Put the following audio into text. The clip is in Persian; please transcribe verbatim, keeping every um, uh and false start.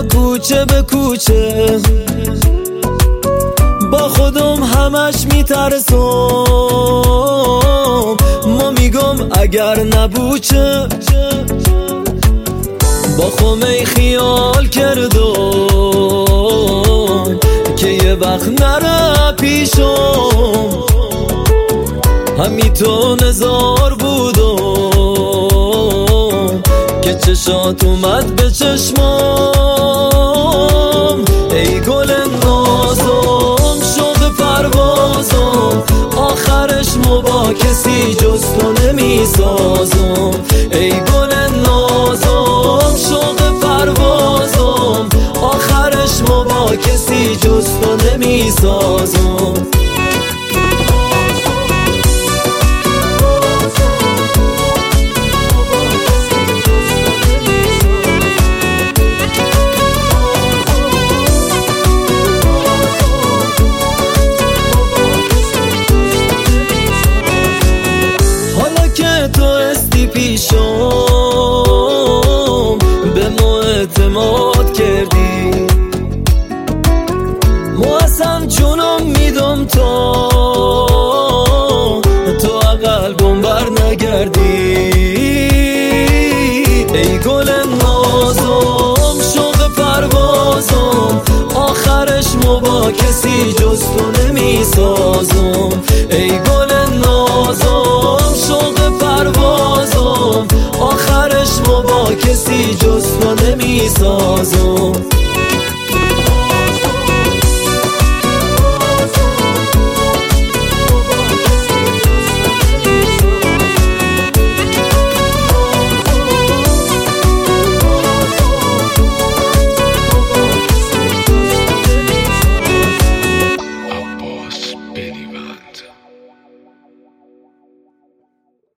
ما کوچه به کوچه، با خودم همش میترسم. ما میگم اگر نبوچه، با خمه خیال کردم که یه وقت نره پیشم. همی تو نزار بودم که چشات اومد به چشمام. ای گل نازم شوق پروازم، آخرش مو با کسی جز تو نمیسازم. ای گل نازم شوق پروازم، آخرش مو با کسی جز تو نمیسازم. تو استی پیشم به ما اعتماد کردی، ما اصلا چونم میدم تا تو قلبم بر نگردی. ای گل نازم شوق پروازم، آخرش مو با کسی جز تو نمیسازم. ای گل نازم شوق پروازم، آخرش مو با کسی جز تو نمیسازم.